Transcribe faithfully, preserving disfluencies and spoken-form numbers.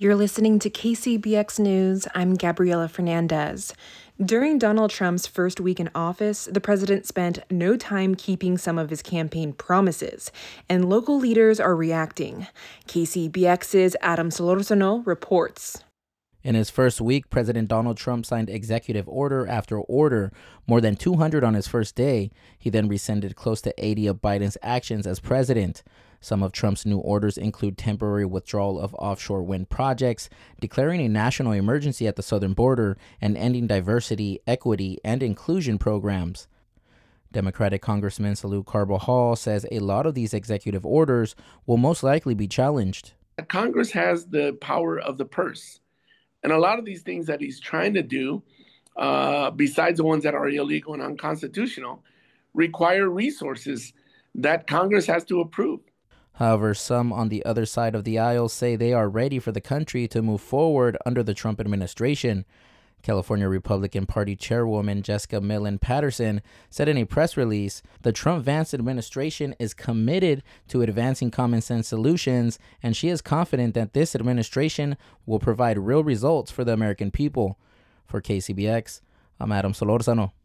You're listening to K C B X News. I'm Gabriela Fernandez. During Donald Trump's first week in office, the president spent no time keeping some of his campaign promises, and local leaders are reacting. K C B X's Adam Solorzano reports. In his first week, President Donald Trump signed executive order after order, more than two hundred on his first day. He then rescinded close to eighty of Biden's actions as president. Some of Trump's new orders include temporary withdrawal of offshore wind projects, declaring a national emergency at the southern border, and ending diversity, equity, and inclusion programs. Democratic Congressman Salud Carbajal says a lot of these executive orders will most likely be challenged. Congress has the power of the purse. And a lot of these things that he's trying to do, uh, besides the ones that are illegal and unconstitutional, require resources that Congress has to approve. However, some on the other side of the aisle say they are ready for the country to move forward under the Trump administration. California Republican Party Chairwoman Jessica Millen Patterson said in a press release, the Trump-Vance administration is committed to advancing common sense solutions, and she is confident that this administration will provide real results for the American people. For K C B X, I'm Adam Solorzano.